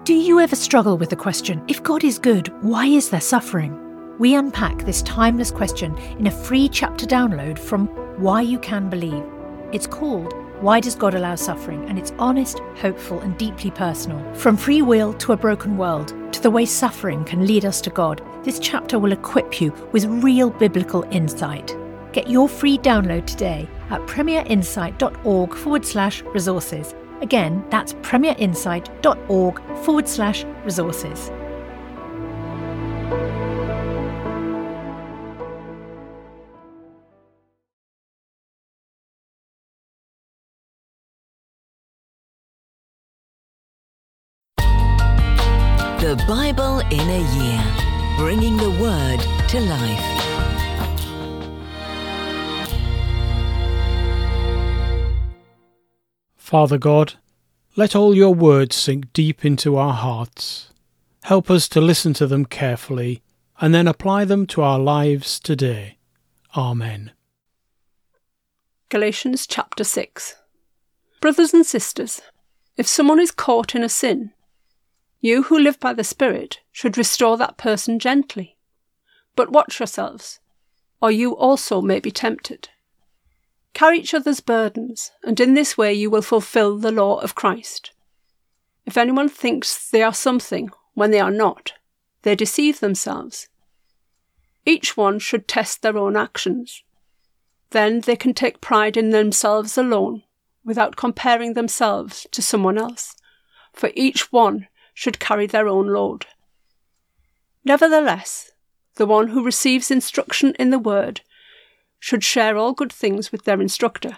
Do you ever struggle with the question, if God is good, why is there suffering? We unpack this timeless question in a free chapter download from Why You Can Believe. It's called Why Does God Allow Suffering? And it's honest, hopeful and deeply personal. From free will to a broken world, to the way suffering can lead us to God, this chapter will equip you with real biblical insight. Get your free download today at premierinsight.org/resources. Again, that's premierinsight.org/resources. The Bible in a Year, bringing the Word to life. Father God, let all your words sink deep into our hearts. Help us to listen to them carefully and then apply them to our lives today. Amen. Galatians chapter 6. Brothers and sisters, if someone is caught in a sin, you who live by the Spirit should restore that person gently. But watch yourselves, or you also may be tempted. Carry each other's burdens, and in this way you will fulfill the law of Christ. If anyone thinks they are something when they are not, they deceive themselves. Each one should test their own actions. Then they can take pride in themselves alone, without comparing themselves to someone else, for each one should carry their own load. Nevertheless, the one who receives instruction in the word should share all good things with their instructor.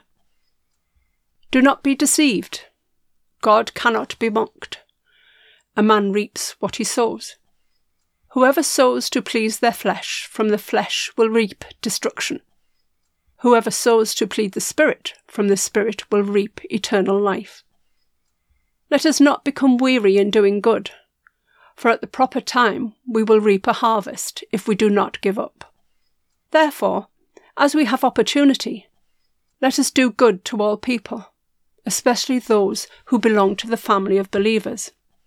Do not be deceived. God cannot be mocked. A man reaps what he sows. Whoever sows to please their flesh, from the flesh will reap destruction. Whoever sows to please the Spirit, from the Spirit will reap eternal life. Let us not become weary in doing good, for at the proper time we will reap a harvest if we do not give up. Therefore, as we have opportunity, let us do good to all people, especially those who belong to the family of believers.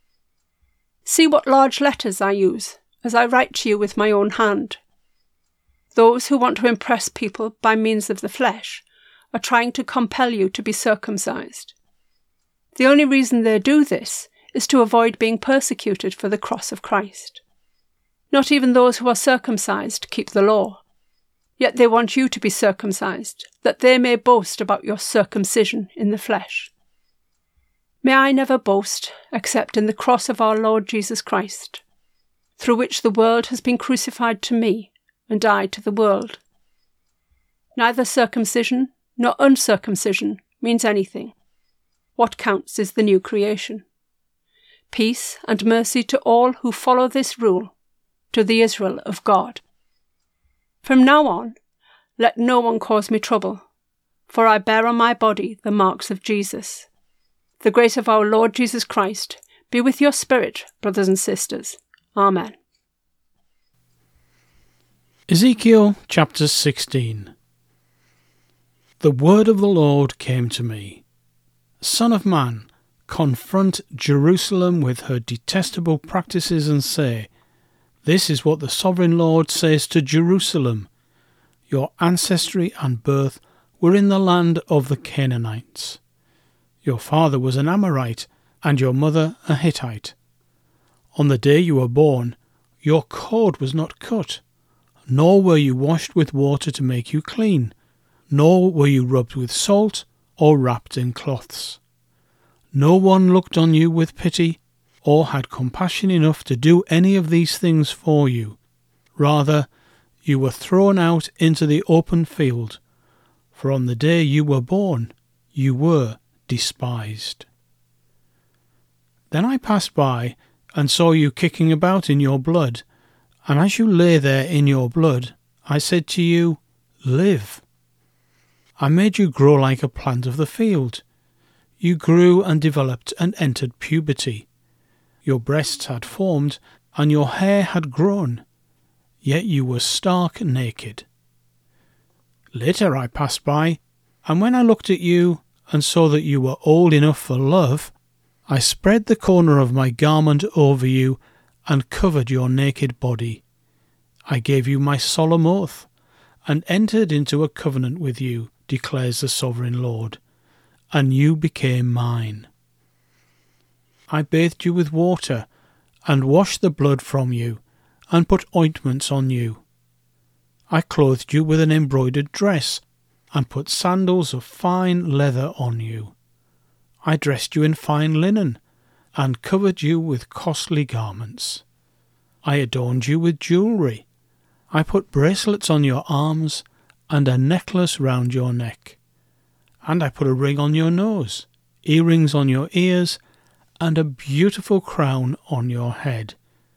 See what large letters I use as I write to you with my own hand. Those who want to impress people by means of the flesh are trying to compel you to be circumcised. The only reason they do this is to avoid being persecuted for the cross of Christ. Not even those who are circumcised keep the law. Yet they want you to be circumcised, that they may boast about your circumcision in the flesh. May I never boast except in the cross of our Lord Jesus Christ, through which the world has been crucified to me, and I to the world. Neither circumcision nor uncircumcision means anything. What counts is the new creation. Peace and mercy to all who follow this rule, to the Israel of God. From now on, let no one cause me trouble, for I bear on my body the marks of Jesus. The grace of our Lord Jesus Christ be with your spirit, brothers and sisters. Amen. Ezekiel chapter 16. The word of the Lord came to me. Son of man, confront Jerusalem with her detestable practices and say, this is what the sovereign Lord says to Jerusalem. Your ancestry and birth were in the land of the Canaanites. Your father was an Amorite, and your mother a Hittite. On the day you were born, your cord was not cut, nor were you washed with water to make you clean, nor were you rubbed with salt or wrapped in cloths. No one looked on you with pity, or had compassion enough to do any of these things for you. Rather, you were thrown out into the open field, for on the day you were born, you were despised. Then I passed by and saw you kicking about in your blood, and as you lay there in your blood, I said to you, live. I made you grow like a plant of the field. You grew and developed and entered puberty. Your breasts had formed, and your hair had grown, yet you were stark naked. Later I passed by, and when I looked at you and saw that you were old enough for love, I spread the corner of my garment over you and covered your naked body. I gave you my solemn oath and entered into a covenant with you, declares the Sovereign Lord, and you became mine. I bathed you with water and washed the blood from you and put ointments on you. I clothed you with an embroidered dress and put sandals of fine leather on you. I dressed you in fine linen and covered you with costly garments. I adorned you with jewellery. I put bracelets on your arms and a necklace round your neck. And I put a ring on your nose, earrings on your ears, and a beautiful crown on your head.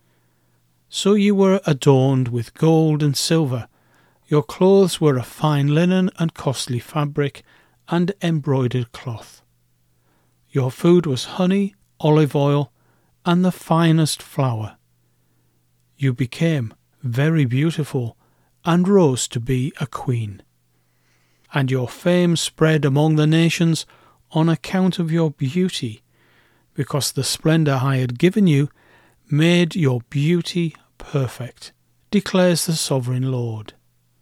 So you were adorned with gold and silver. Your clothes were of fine linen and costly fabric and embroidered cloth. Your food was honey, olive oil, and the finest flour. You became very beautiful and rose to be a queen. And your fame spread among the nations on account of your beauty, because the splendour I had given you made your beauty perfect, declares the Sovereign Lord.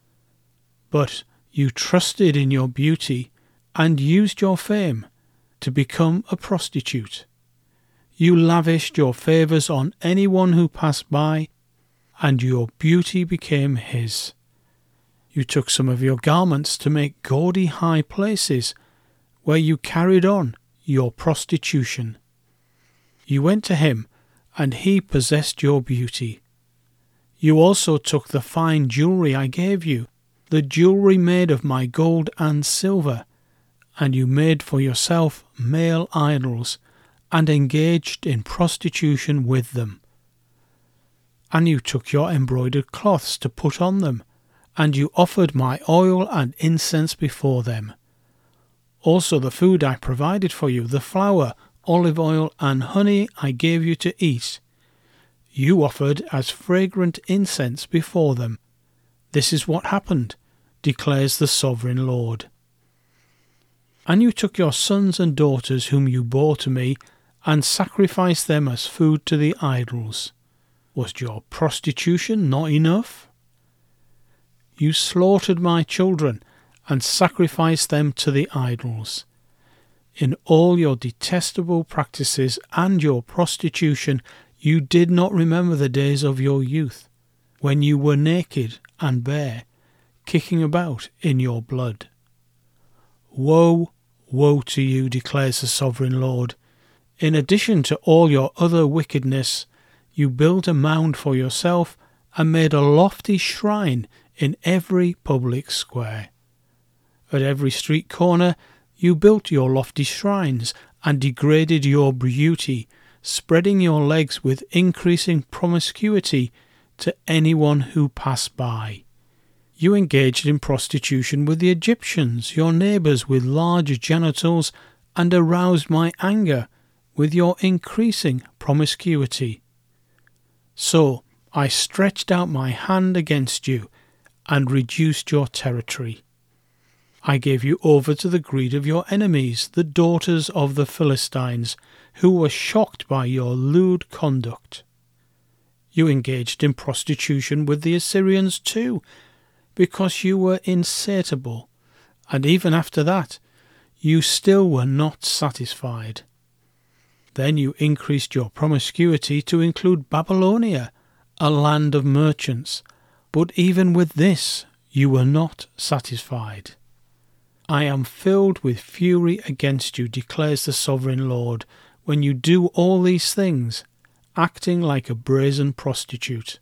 But you trusted in your beauty and used your fame to become a prostitute. You lavished your favours on anyone who passed by, and your beauty became his. You took some of your garments to make gaudy high places, where you carried on your prostitution. You went to him, and he possessed your beauty. You also took the fine jewellery I gave you, the jewellery made of my gold and silver, and you made for yourself male idols, and engaged in prostitution with them. And you took your embroidered cloths to put on them, and you offered my oil and incense before them. Also the food I provided for you, the flour, olive oil, and honey I gave you to eat, you offered as fragrant incense before them. This is what happened, declares the Sovereign Lord. And you took your sons and daughters whom you bore to me, and sacrificed them as food to the idols. Was your prostitution not enough? You slaughtered my children, and sacrificed them to the idols. In all your detestable practices and your prostitution, you did not remember the days of your youth, when you were naked and bare, kicking about in your blood. Woe, woe to you, declares the Sovereign Lord. In addition to all your other wickedness, you built a mound for yourself and made a lofty shrine in every public square. At every street corner you built your lofty shrines and degraded your beauty, spreading your legs with increasing promiscuity to anyone who passed by. You engaged in prostitution with the Egyptians, your neighbours with large genitals, and aroused my anger with your increasing promiscuity. So I stretched out my hand against you and reduced your territory. I gave you over to the greed of your enemies, the daughters of the Philistines, who were shocked by your lewd conduct. You engaged in prostitution with the Assyrians too, because you were insatiable, and even after that you still were not satisfied. Then you increased your promiscuity to include Babylonia, a land of merchants, but even with this you were not satisfied. I am filled with fury against you, declares the Sovereign Lord, when you do all these things, acting like a brazen prostitute.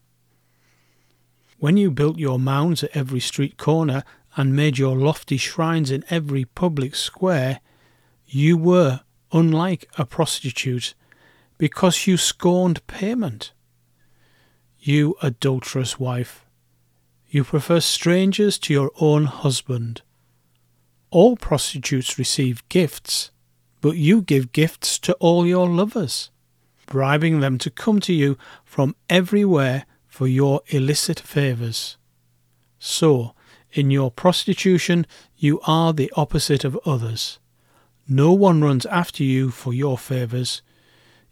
When you built your mounds at every street corner and made your lofty shrines in every public square, you were unlike a prostitute, because you scorned payment. You adulterous wife, you prefer strangers to your own husband. All prostitutes receive gifts, but you give gifts to all your lovers, bribing them to come to you from everywhere for your illicit favours. So, in your prostitution, you are the opposite of others. No one runs after you for your favours.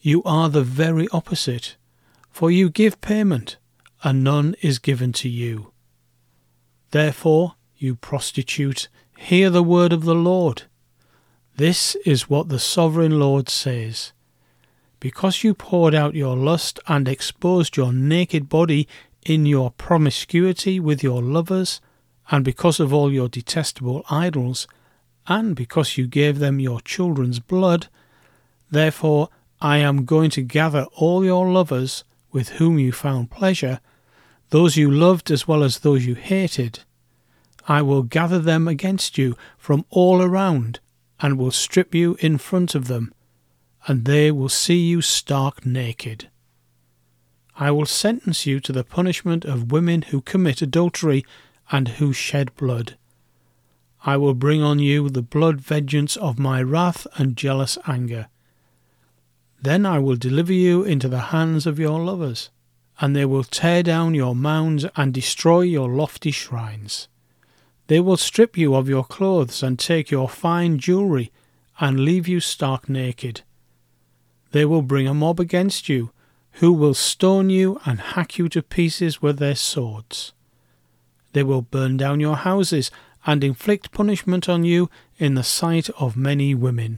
You are the very opposite, for you give payment, and none is given to you. Therefore, you prostitute, hear the word of the Lord. This is what the sovereign Lord says. Because you poured out your lust and exposed your naked body in your promiscuity with your lovers, and because of all your detestable idols, and because you gave them your children's blood, therefore I am going to gather all your lovers with whom you found pleasure, those you loved as well as those you hated. I will gather them against you from all around, and will strip you in front of them, and they will see you stark naked. I will sentence you to the punishment of women who commit adultery and who shed blood. I will bring on you the blood vengeance of my wrath and jealous anger. Then I will deliver you into the hands of your lovers, and they will tear down your mounds and destroy your lofty shrines. They will strip you of your clothes and take your fine jewellery and leave you stark naked. They will bring a mob against you, who will stone you and hack you to pieces with their swords. They will burn down your houses and inflict punishment on you in the sight of many women.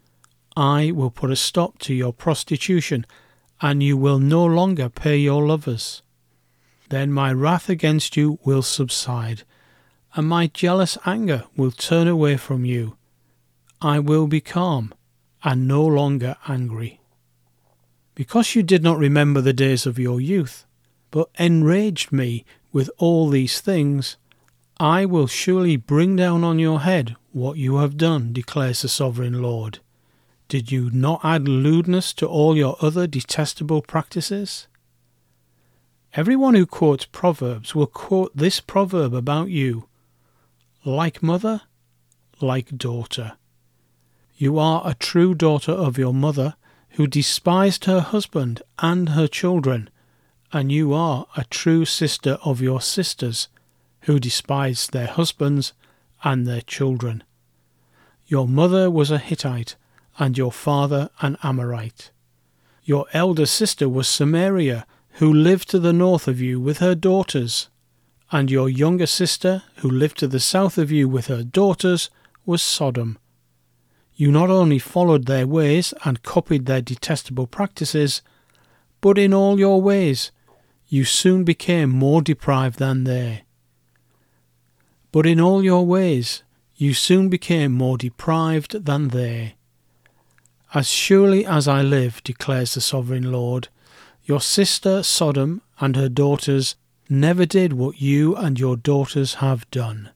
I will put a stop to your prostitution, and you will no longer pay your lovers. Then my wrath against you will subside, and my jealous anger will turn away from you. I will be calm and no longer angry. Because you did not remember the days of your youth, but enraged me with all these things, I will surely bring down on your head what you have done, declares the sovereign Lord. Did you not add lewdness to all your other detestable practices? Everyone who quotes Proverbs will quote this proverb about you: like mother, like daughter. You are a true daughter of your mother, who despised her husband and her children, and you are a true sister of your sisters, who despised their husbands and their children. Your mother was a Hittite, and your father an Amorite. Your elder sister was Samaria, who lived to the north of you with her daughters, and your younger sister, who lived to the south of you with her daughters, was Sodom. You not only followed their ways and copied their detestable practices, but in all your ways you soon became more depraved than they. But in all your ways you soon became more depraved than they. As surely as I live, declares the sovereign Lord, your sister Sodom and her daughters never did what you and your daughters have done.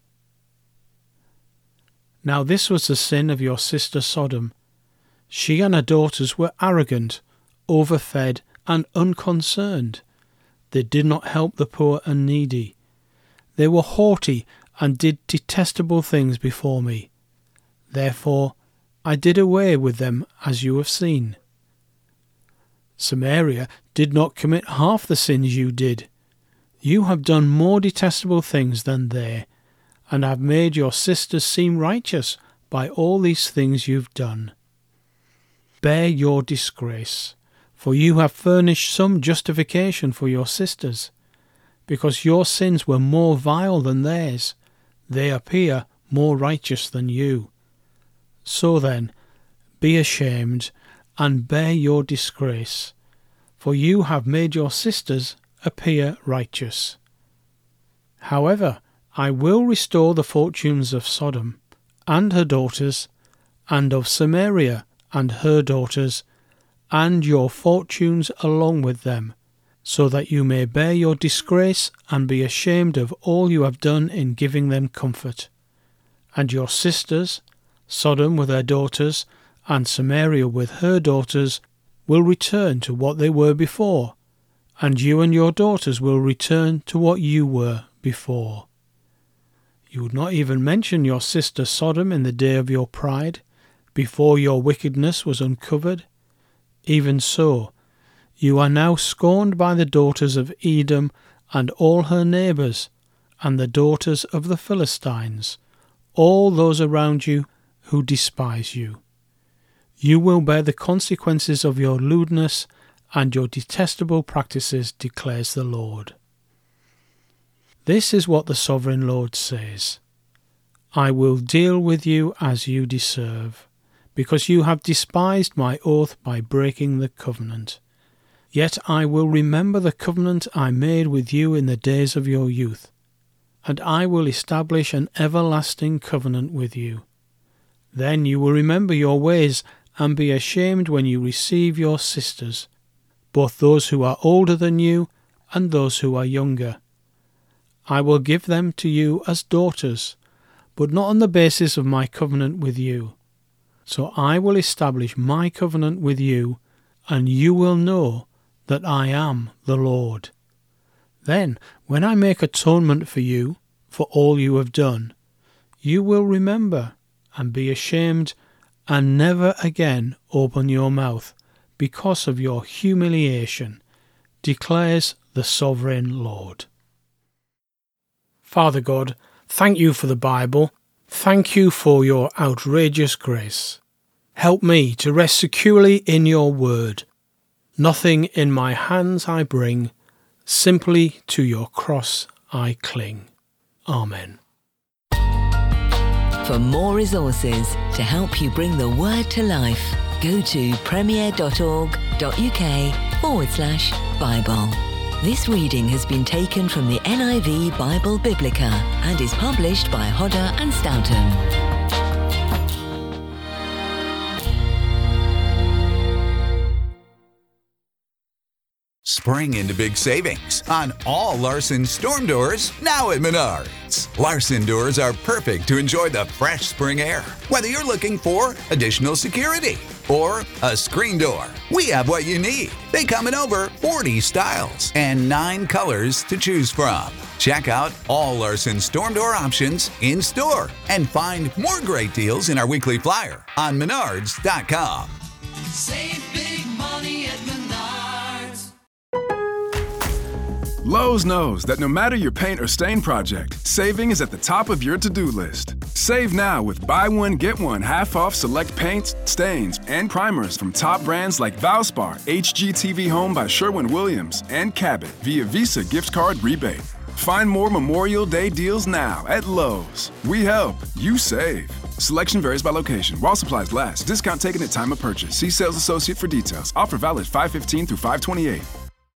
Now this was the sin of your sister Sodom. She and her daughters were arrogant, overfed, and unconcerned. They did not help the poor and needy. They were haughty and did detestable things before me. Therefore I did away with them, as you have seen. Samaria did not commit half the sins you did. You have done more detestable things than they, and have made your sisters seem righteous by all these things you've done. Bear your disgrace, for you have furnished some justification for your sisters. Because your sins were more vile than theirs, they appear more righteous than you. So then, be ashamed, and bear your disgrace, for you have made your sisters appear righteous. However, I will restore the fortunes of Sodom and her daughters, and of Samaria and her daughters, and your fortunes along with them, so that you may bear your disgrace and be ashamed of all you have done in giving them comfort. And your sisters, Sodom with her daughters, and Samaria with her daughters, will return to what they were before, and you and your daughters will return to what you were before. You would not even mention your sister Sodom in the day of your pride, before your wickedness was uncovered. Even so, you are now scorned by the daughters of Edom and all her neighbours, and the daughters of the Philistines, all those around you who despise you. You will bear the consequences of your lewdness and your detestable practices, declares the Lord. This is what the Sovereign Lord says. I will deal with you as you deserve, because you have despised my oath by breaking the covenant. Yet I will remember the covenant I made with you in the days of your youth, and I will establish an everlasting covenant with you. Then you will remember your ways and be ashamed when you receive your sisters, both those who are older than you and those who are younger. I will give them to you as daughters, but not on the basis of my covenant with you. So I will establish my covenant with you, and you will know that I am the Lord. Then, when I make atonement for you, for all you have done, you will remember and be ashamed and never again open your mouth because of your humiliation, declares the Sovereign Lord. Father God, thank you for the Bible. Thank you for your outrageous grace. Help me to rest securely in your word. Nothing in my hands I bring, simply to your cross I cling. Amen. For more resources to help you bring the word to life, go to premier.org.uk/Bible. This reading has been taken from the NIV Bible Biblica and is published by Hodder and Stoughton. Spring into big savings on all Larson storm doors now at Menards. Larson doors are perfect to enjoy the fresh spring air. Whether you're looking for additional security or a screen door, we have what you need. They come in over 40 styles and 9 colors to choose from. Check out all Larson storm door options in store and find more great deals in our weekly flyer on Menards.com. Save big money at Menards. Lowe's knows that no matter your paint or stain project, saving is at the top of your to-do list. Save now with buy one, get one half off select paints, stains, and primers from top brands like Valspar, HGTV Home by Sherwin-Williams, and Cabot via Visa gift card rebate. Find more Memorial Day deals now at Lowe's. We help, you save. Selection varies by location. While supplies last. Discount taken at time of purchase. See sales associate for details. Offer valid 5/15 through 5/28.